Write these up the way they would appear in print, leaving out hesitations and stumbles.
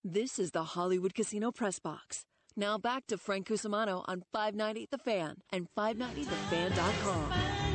This is the Hollywood Casino Press Box. Now back to Frank Cusimano on 590 The Fan and 590thefan.com.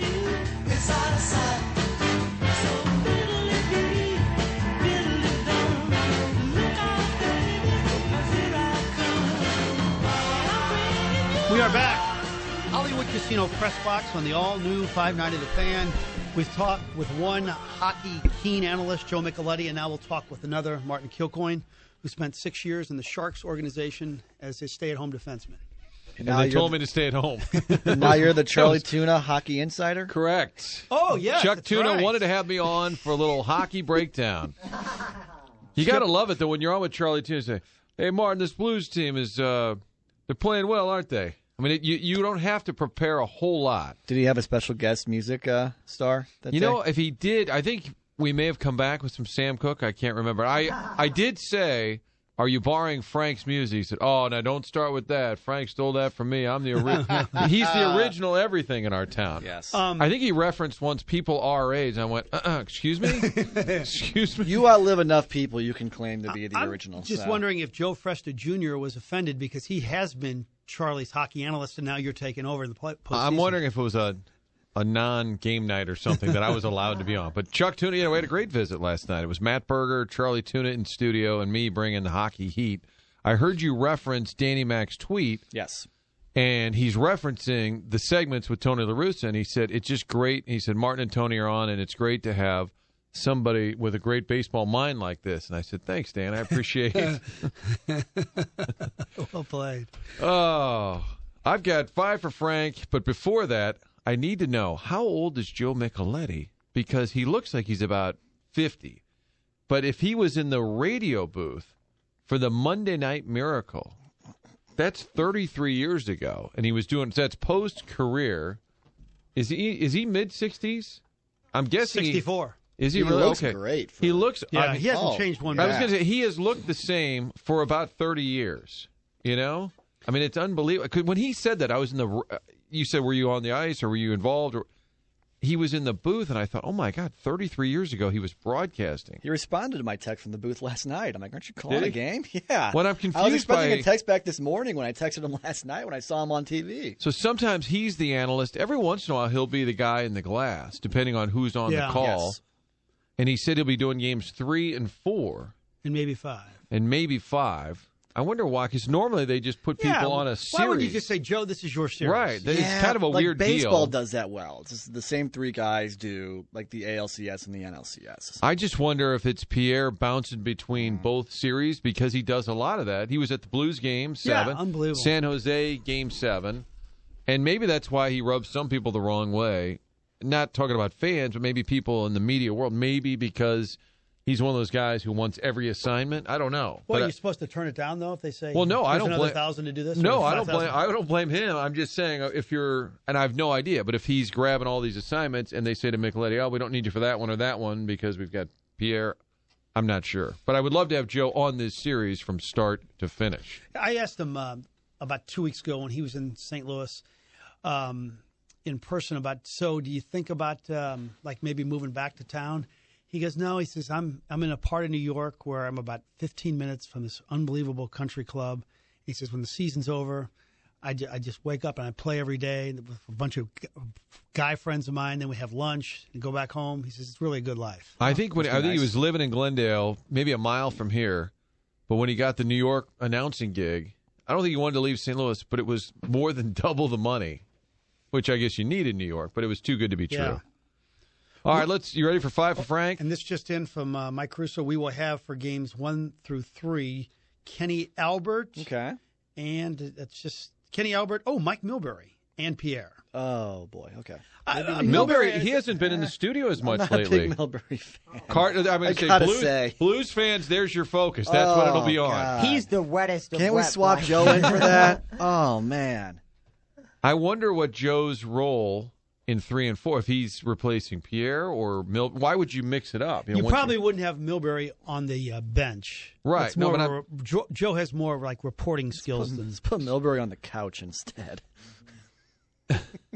We are back. Hollywood Casino Press Box on the all-new 590 The Fan. We've talked with one hockey keen analyst, Joe Micheletti, and now we'll talk with another, Martin Kilcoyne, who spent 6 years in the Sharks organization as a stay-at-home defenseman. And they told me to stay at home. Now you're the Charlie Tuna hockey insider? Correct. Oh, yeah. Chuck Tuna right. wanted to have me on for a little hockey breakdown. You got to love it, though, when you're on with Charlie Tuna. Say, hey, Martin, this Blues team is they're playing well, aren't they? I mean, you don't have to prepare a whole lot. Did he have a special guest music star that day? If he did, I think we may have come back with some Sam Cooke. I can't remember. I did say, are you borrowing Frank's music? He said, oh, now don't start with that. Frank stole that from me. I'm the original. He's the original everything in our town. Yes. I think he referenced once people our age. I went, excuse me? Excuse me? You outlive enough people, you can claim to be the original. I'm just wondering if Joe Fresta Jr. was offended because he has been Charlie's hockey analyst, and now you're taking over in the postseason. I'm wondering if it was a non-game night or something that I was allowed to be on. But Chuck Tuna, we had a great visit last night. It was Matt Berger, Charlie Tuna in studio, and me bringing the hockey heat. I heard you reference Danny Mac's tweet. Yes. And he's referencing the segments with Tony La Russa, and he said, it's just great. He said, Martin and Tony are on, and it's great to have somebody with a great baseball mind like this. And I said, thanks, Dan. I appreciate it. Well played. Oh, I've got 5 for Frank, but before that, I need to know, how old is Joe Micheletti? Because he looks like he's about 50. But if he was in the radio booth for the Monday Night Miracle, that's 33 years ago, and he was doing, that's post-career. Is he mid-60s? I'm guessing 64. Is he He really? looks Okay. great. He looks. Yeah, he hasn't changed one I bit. was going to say, he has looked the same for about 30 years. You know? I mean, it's unbelievable. 'Cause when he said that, I was in the, you said, were you on the ice or were you involved? Or he was in the booth, and I thought, oh, my God, 33 years ago he was broadcasting. He responded to my text from the booth last night. I'm like, aren't you calling a game? Yeah. What I'm confused I was expecting by, a text back this morning when I texted him last night when I saw him on TV. So sometimes he's the analyst. Every once in a while he'll be the guy in the glass, depending on who's on the call. Yes. And he said he'll be doing games 3 and 4. And maybe 5. And maybe 5. I wonder why, because normally they just put people on a series. Why would you just say, Joe, this is your series? Right. It's kind of a weird baseball deal. does that well. It's just the same 3 guys do, like the ALCS and the NLCS. I just wonder if it's Pierre bouncing between both series, because he does a lot of that. He was at the Blues game 7. Yeah, unbelievable. San Jose game 7. And maybe that's why he rubs some people the wrong way. Not talking about fans, but maybe people in the media world. Maybe because he's one of those guys who wants every assignment. I don't know. Well, but you're supposed to turn it down, though, if they say, well, no, I "Here's don't another blame 1,000 to do this." No, or I don't 5,000? blame. I don't blame him. I'm just saying, if you're, and I have no idea, but if he's grabbing all these assignments and they say to Micheletti, "Oh, we don't need you for that one or that one because we've got Pierre," I'm not sure. But I would love to have Joe on this series from start to finish. I asked him about 2 weeks ago when he was in St. Louis in person about, so do you think about like maybe moving back to town? He goes, no. He says, I'm in a part of New York where I'm about 15 minutes from this unbelievable country club. He says, when the season's over, I just wake up and I play every day with a bunch of guy friends of mine. Then we have lunch and go back home. He says, it's really a good life. I think he was living in Glendale, maybe a mile from here, but when he got the New York announcing gig, I don't think he wanted to leave St. Louis, but it was more than double the money, which I guess you need in New York, but it was too good to be true. Yeah. All right, you ready for 5 for Frank? And this just in from Mike Caruso. We will have for games 1 through 3, Kenny Albert. Okay. And it's just Kenny Albert. Oh, Mike Milbury and Pierre. Oh, boy. Okay. Milbury, he hasn't been in the studio as much I'm not lately. a big Milbury fan. I gotta say. Blues fans, there's your focus. That's what it'll be on. God. He's the wettest of Can't we wet swap blankets. Joe in for that? Oh, man. I wonder what Joe's role in 3 and 4, if he's replacing Pierre or why would you mix it up? You probably wouldn't have Milbury on the bench. Right. It's more Joe has more of like reporting skills than. Let's put Milbury on the couch instead.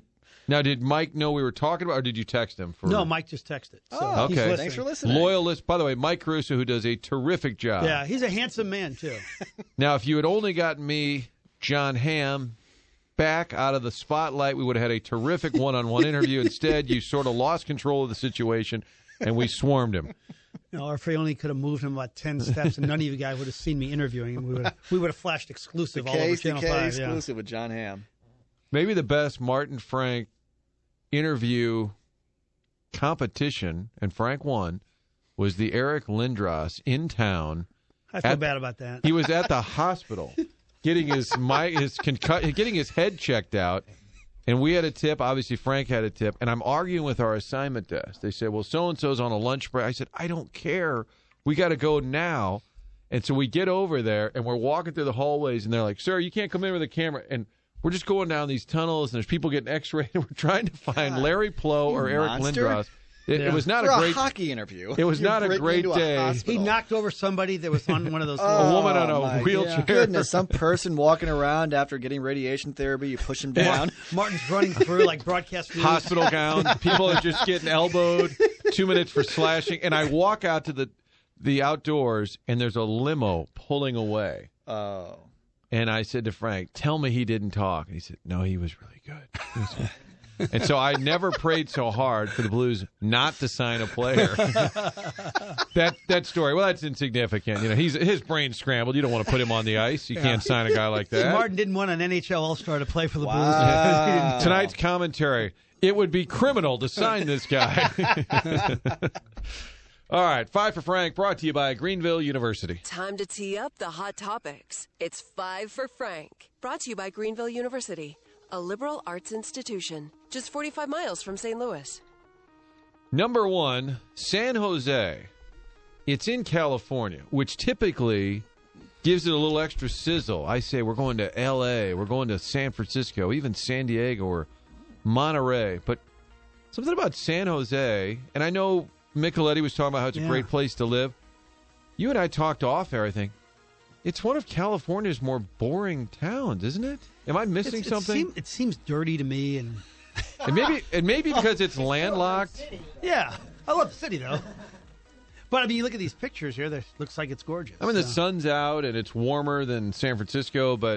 Now, did Mike know we were talking about, or did you text him? No, Mike just texted. So Oh, he's okay. listening. Thanks for listening. Loyalist. By the way, Mike Caruso, who does a terrific job. Yeah, he's a handsome man, too. Now, if you had only gotten me, John Hamm, back out of the spotlight, we would have had a terrific one-on-one interview. Instead, you sort of lost control of the situation, and we swarmed him. Or if we only could have moved him about 10 steps and none of you guys would have seen me interviewing him, we would have flashed exclusive all over Channel 5. exclusive with John Hamm. Maybe the best Martin Frank interview competition, and Frank won, was the Eric Lindros in town. I feel bad about that. He was at the hospital getting his head checked out, and we had a tip. Obviously, Frank had a tip, and I'm arguing with our assignment desk. They said, well, so-and-so's on a lunch break. I said, I don't care. We got to go now. And so we get over there, and we're walking through the hallways, and they're like, sir, you can't come in with a camera. And we're just going down these tunnels, and there's people getting x-rayed, and we're trying to find Larry Plow or Eric monster. Lindros. It was not For a great hockey interview. It was You're not a breaking great into day. hospital. He knocked over somebody that was on one of those. a woman on a my wheelchair. Goodness, some person walking around after getting radiation therapy, you push him down. Martin's running through like broadcast news. Hospital gown. People are just getting elbowed. 2 minutes for slashing. And I walk out to the outdoors, and there's a limo pulling away. Oh. And I said to Frank, tell me he didn't talk. And he said, no, he was really good. And so I never prayed so hard for the Blues not to sign a player. That story, well, that's insignificant. You know, his brain's scrambled. You don't want to put him on the ice. You can't sign a guy like that. Martin didn't want an NHL All-Star to play for the Wow. Blues. Tonight's commentary, it would be criminal to sign this guy. All right, 5 for Frank, brought to you by Greenville University. Time to tee up the hot topics. It's 5 for Frank. Brought to you by Greenville University, a liberal arts institution, just 45 miles from St. Louis. Number 1, San Jose. It's in California, which typically gives it a little extra sizzle. I say we're going to L.A., we're going to San Francisco, even San Diego or Monterey. But something about San Jose, and I know Micheletti was talking about how it's a great place to live. You and I talked off air, I think. It's one of California's more boring towns, isn't it? Am I missing something? It seems dirty to me, and maybe because it's landlocked. yeah, I love the city though. But I mean, you look at these pictures here; that looks like it's gorgeous. I mean, the sun's out and it's warmer than San Francisco, but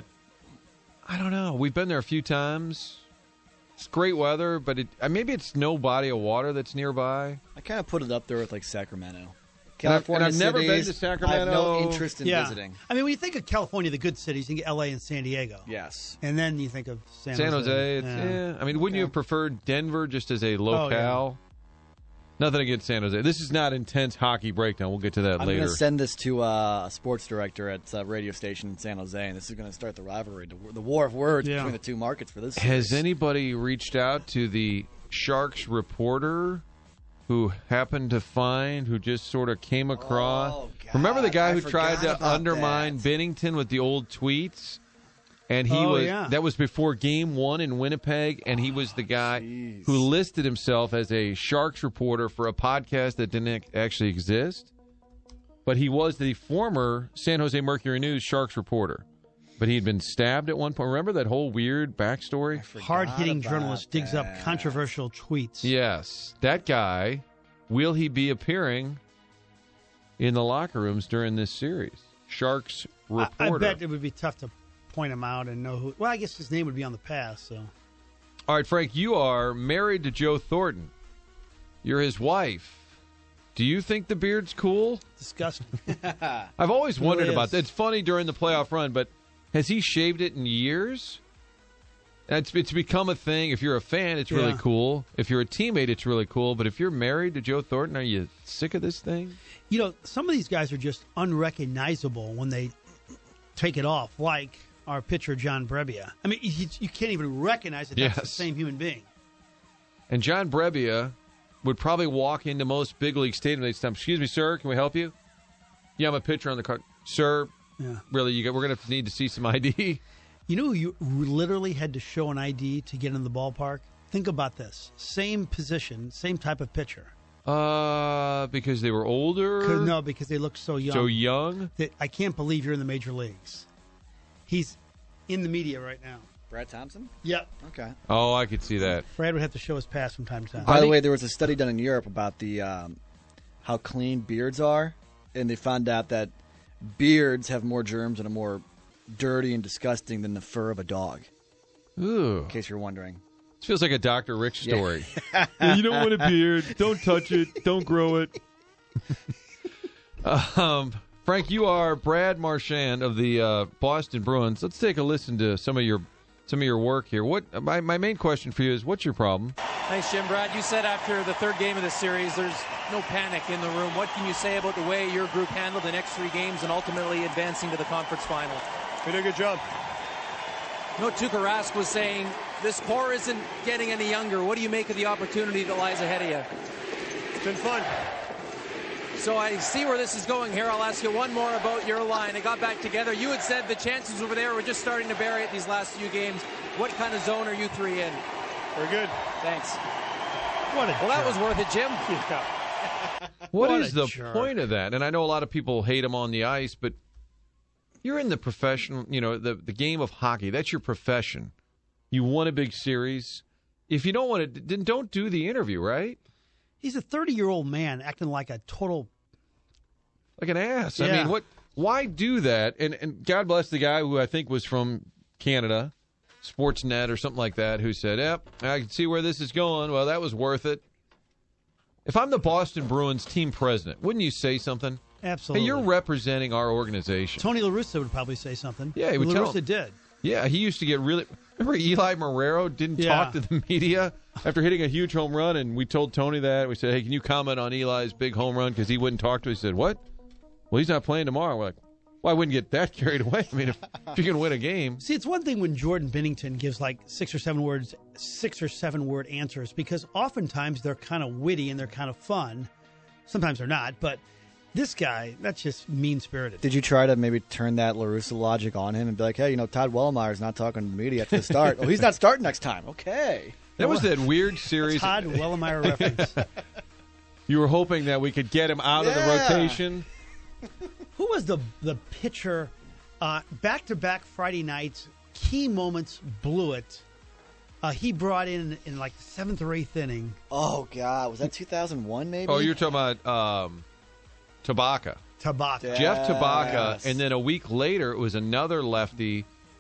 I don't know. We've been there a few times. It's great weather, but maybe it's no body of water that's nearby. I kind of put it up there with like Sacramento. And I've never been cities, to Sacramento. I have no interest in yeah. visiting. I mean, when you think of California, the good cities, you get L.A. and San Diego. Yes. And then you think of San Jose. Jose. I mean, wouldn't you have preferred Denver just as a locale? Nothing against San Jose. This is not intense hockey breakdown. We'll get to that I'm later. going to send this to a sports director at a radio station in San Jose, and this is going to start the rivalry, the war of words between the two markets for this series. Has anybody reached out to the Sharks reporter who happened to find, who just sort of came across? Oh, God, remember the guy I who tried forgot to about undermine that. Binnington with the old tweets? And he yeah. that was before Game 1 in Winnipeg, and he was the guy who listed himself as a Sharks reporter for a podcast that didn't actually exist. But he was the former San Jose Mercury News Sharks reporter. But he had been stabbed at one point. Remember that whole weird backstory? Hard-hitting journalist digs up controversial tweets. Yes. That guy, will he be appearing in the locker rooms during this series? Sharks reporter. I bet it would be tough to point him out and know who. Well, I guess his name would be on the pass. So, all right, Frank, you are married to Joe Thornton. You're his wife. Do you think the beard's cool? Disgusting. I've always wondered really about that. It's funny during the playoff run, but has he shaved it in years? It's become a thing. If you're a fan, it's really cool. If you're a teammate, it's really cool. But if you're married to Joe Thornton, are you sick of this thing? You know, some of these guys are just unrecognizable when they take it off, like our pitcher, John Brebbia. I mean, you can't even recognize that that's the same human being. And John Brebbia would probably walk into most big league stadiums. They'd say, "Excuse me, sir, can we help you?" "Yeah, I'm a pitcher on the card." "Sir, really, we're going to need to see some ID." You know, you literally had to show an ID to get in the ballpark. Think about this: same position, same type of pitcher. Because they were older. No, because they look so young. So young. I can't believe you're in the major leagues. He's in the media right now. Brad Thompson? Yep. Okay. Oh, I could see that. Brad would have to show his past from time to time. By the way, there was a study done in Europe about the how clean beards are, and they found out that beards have more germs and are more dirty and disgusting than the fur of a dog. Ooh. In case you're wondering. This feels like a Dr. Rick story. You don't want a beard. Don't touch it. Don't grow it. Frank, you are Brad Marchand of the Boston Bruins. Let's take a listen to some of your work here. What my main question for you is, what's your problem? Thanks, Jim. Brad, you said after the third game of the series, there's no panic in the room. What can you say about the way your group handled the next 3 games and ultimately advancing to the conference final? We did a good job. No, Tuukka Rask was saying this core isn't getting any younger. What do you make of the opportunity that lies ahead of you? It's been fun. So I see where this is going here. I'll ask you one more about your line. It got back together. You had said the chances over there were just starting to bury it these last few games. What kind of zone are you 3 in? We're good. Thanks. What a Well, that was worth it, Jim. Yeah. What What is a the jerk. point of that? And I know a lot of people hate him on the ice, but you're in the professional, the game of hockey. That's your profession. You won a big series. If you don't want to, then don't do the interview, right? He's a 30-year-old man acting like a total. Like an ass. Yeah. I mean, why do that? And God bless the guy who I think was from Canada, Sportsnet or something like that, who said, yep, I can see where this is going. Well, that was worth it. If I'm the Boston Bruins team president, wouldn't you say something? Absolutely. Hey, you're representing our organization. Tony La Russa would probably say something. Yeah, he would La tell Russa him. did. Yeah, he used to get really... Remember Eli Marrero didn't Yeah. talk to the media after hitting a huge home run, and we told Tony that. We said, hey, can you comment on Eli's big home run? Because he wouldn't talk to us. He said, what? Well, he's not playing tomorrow. We're like, well, I wouldn't get that carried away. I mean, if you can win a game. See, it's one thing when Jordan Binnington gives like 6 or 7 word answers, because oftentimes they're kind of witty and they're kind of fun. Sometimes they're not, but this guy, that's just mean-spirited. Did you try to maybe turn that La Russa logic on him and be like, hey, Todd Wellmeyer's not talking to the media at the start. Oh, he's not starting next time. Okay. That was that weird series. Todd Wellemeyer reference. You were hoping that we could get him out of the rotation. Who was the pitcher back-to-back Friday nights, key moments, blew it. He brought in like the 7th or 8th inning. Oh, God. Was that 2001 maybe? Oh, you're talking about Tabaka. Tabaka. Jeff Tabaka, Yes. and then a week later it was another lefty.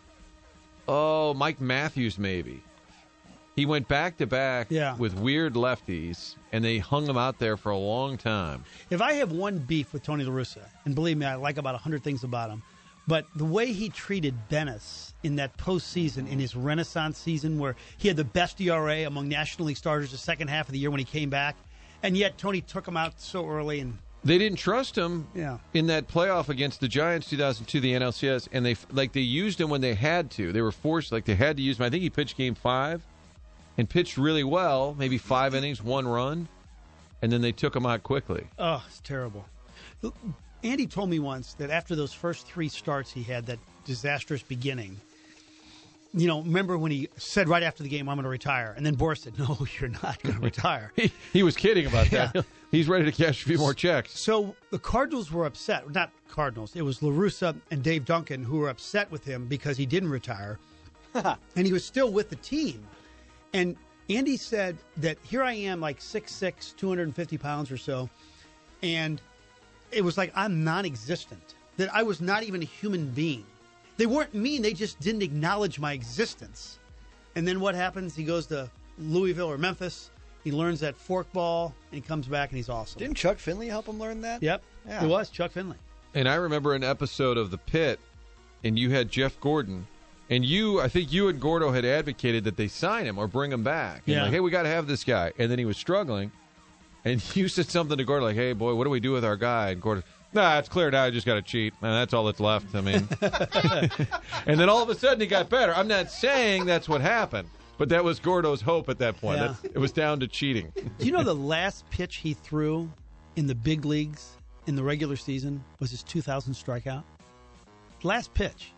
Oh, Mike Matthews maybe. He went back-to-back with weird lefties, and they hung him out there for a long time. If I have one beef with Tony La Russa, and believe me, I like about 100 things about him, but the way he treated Bennis in that postseason, in his Renaissance season, where he had the best ERA among National League starters the second half of the year when he came back, and yet Tony took him out so early. And they didn't trust him Yeah. in that playoff against the Giants 2002, the NLCS, and they used him when they had to. They were forced, they had to use him. I think he pitched Game 5 and pitched really well, maybe 5 innings, 1 run, and then they took him out quickly. Oh, it's terrible. Andy told me once that after those first 3 starts he had, that disastrous beginning, remember when he said right after the game, I'm going to retire, and then Boris said, no, you're not going to retire. He was kidding about that. Yeah. He's ready to cash a few more checks. So the Cardinals were upset. Not Cardinals. It was La Russa and Dave Duncan who were upset with him because he didn't retire. And he was still with the team. And Andy said that here I am, like 6'6", 250 pounds or so, and it was like I'm non-existent, that I was not even a human being. They weren't mean. They just didn't acknowledge my existence. And then what happens? He goes to Louisville or Memphis. He learns that forkball, and he comes back, and he's awesome. Didn't Chuck Finley help him learn that? Yep. Yeah. It was Chuck Finley. And I remember an episode of The Pit, and you had Jeff Gordon, and I think you and Gordo had advocated that they sign him or bring him back. And Yeah. hey, we got to have this guy. And then he was struggling, and you said something to Gordo like, hey, boy, what do we do with our guy? And Gordo, nah, it's clear now. I just got to cheat. That's all that's left. I mean, and then all of a sudden he got better. I'm not saying that's what happened, but that was Gordo's hope at that point. Yeah. It was down to cheating. Do you know the last pitch he threw in the big leagues in the regular season was his 2000 strikeout? Last pitch.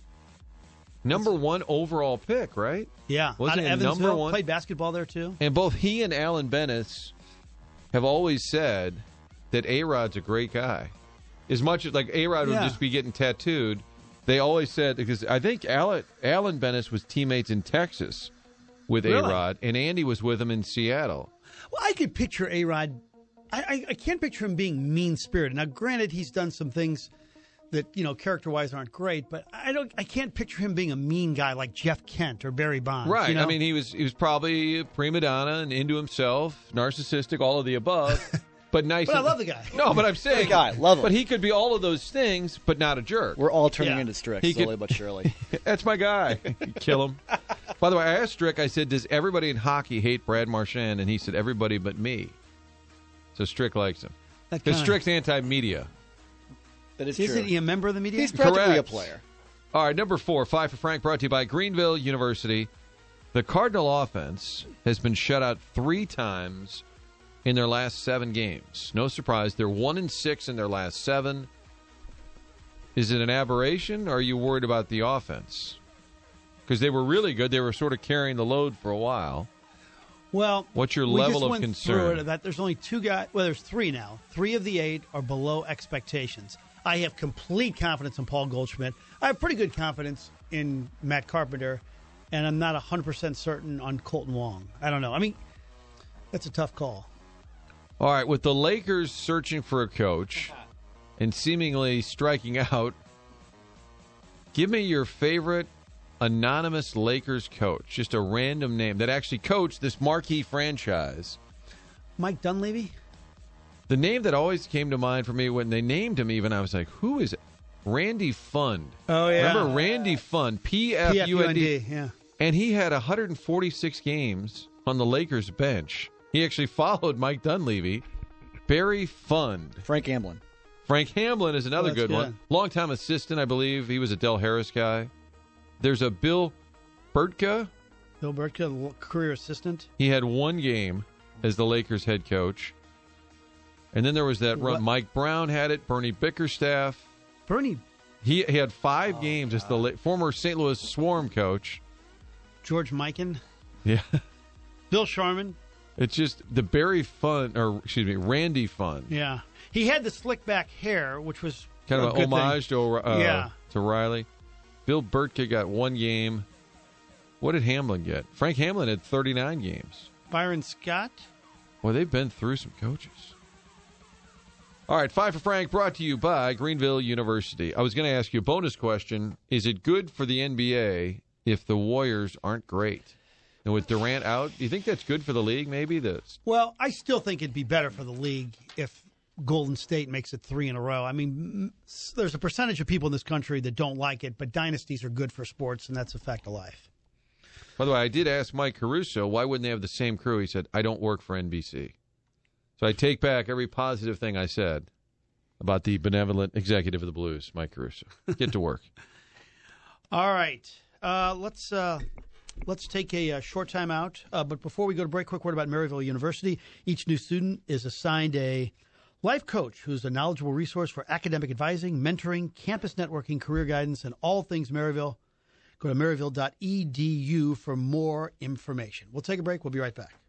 Number 1 overall pick, right? Yeah. Wasn't Out of he Evansville. number 1? Played basketball there, too. And both he and Alan Bennis have always said that A-Rod's a great guy. As much as, A-Rod would Yeah. just be getting tattooed, They always said, because I think Alan Bennis was teammates in Texas with Really? A-Rod, and Andy was with him in Seattle. Well, I could picture A-Rod. I can't picture him being mean-spirited. Now, granted, he's done some things that, character-wise aren't great, but I can't picture him being a mean guy like Jeff Kent or Barry Bonds. Right. You know? I mean, he was probably a prima donna and into himself, narcissistic, all of the above, but nice. But I love the guy. No, but I'm saying, Great guy, love him. But he could be all of those things, but not a jerk. We're all turning Yeah. into Strick, He slowly could- but surely. That's my guy. Kill him. By the way, I asked Strick, I said, does everybody in hockey hate Brad Marchand? And he said, everybody but me. So Strick likes him. That Because kinda- Strick's anti-media. That is true. Isn't he a member of the media? He's practically Correct. a player. All right, number 4, 5 for Frank, brought to you by Greenville University. The Cardinal offense has been shut out 3 times in their last 7 games. No surprise, they're 1-6 in their last 7. Is it an aberration, or are you worried about the offense? Because they were really good. They were sort of carrying the load for a while. Well, What's your we level just of went concern? through it, that there's only 2 guys. Well, there's 3 now. 3 of the 8 are below expectations. I have complete confidence in Paul Goldschmidt. I have pretty good confidence in Matt Carpenter, and I'm not 100% certain on Colton Wong. I don't know. I mean, that's a tough call. All right, with the Lakers searching for a coach and seemingly striking out, give me your favorite anonymous Lakers coach, just a random name that actually coached this marquee franchise. Mike Dunleavy? The name that always came to mind for me when they named him, even, I was like, who is it? Randy Fund. Oh, yeah. Remember Randy Fund, P-F-U-N-D. PFUND, yeah. And he had 146 games on the Lakers bench. He actually followed Mike Dunleavy. Barry Fund. Frank Hamlin. Frank Hamlin is another Oh, that's good one. good. Longtime assistant, I believe. He was a Del Harris guy. There's a Bill Burtka. Bill Burtka, career assistant. He had 1 game as the Lakers head coach. And then there was that run. What? Mike Brown had it. Bernie Bickerstaff. Bernie, He had 5 games as the former St. Louis Swarm coach. George Mikan, Yeah. Bill Sharman. It's just the Randy Fund. Yeah. He had the slick back hair, which was Kind a of good an homage to, Yeah. to Riley. Bill Burtka got 1 game. What did Hamlin get? Frank Hamlin had 39 games. thing. Byron Scott. Well, they've been through some coaches. All right, 5 for Frank, brought to you by Greenville University. I was going to ask you a bonus question. Is it good for the NBA if the Warriors aren't great? And with Durant out, do you think that's good for the league, maybe? Well, I still think it'd be better for the league if Golden State makes it 3 in a row. I mean, there's a percentage of people in this country that don't like it, but dynasties are good for sports, and that's a fact of life. By the way, I did ask Mike Caruso, why wouldn't they have the same crew? He said, I don't work for NBC. So I take back every positive thing I said about the benevolent executive of the Blues, Mike Caruso. Get to work. All right. Let's take a short time out. But before we go to break, quick word about Maryville University. Each new student is assigned a life coach who's a knowledgeable resource for academic advising, mentoring, campus networking, career guidance, and all things Maryville. Go to maryville.edu for more information. We'll take a break. We'll be right back.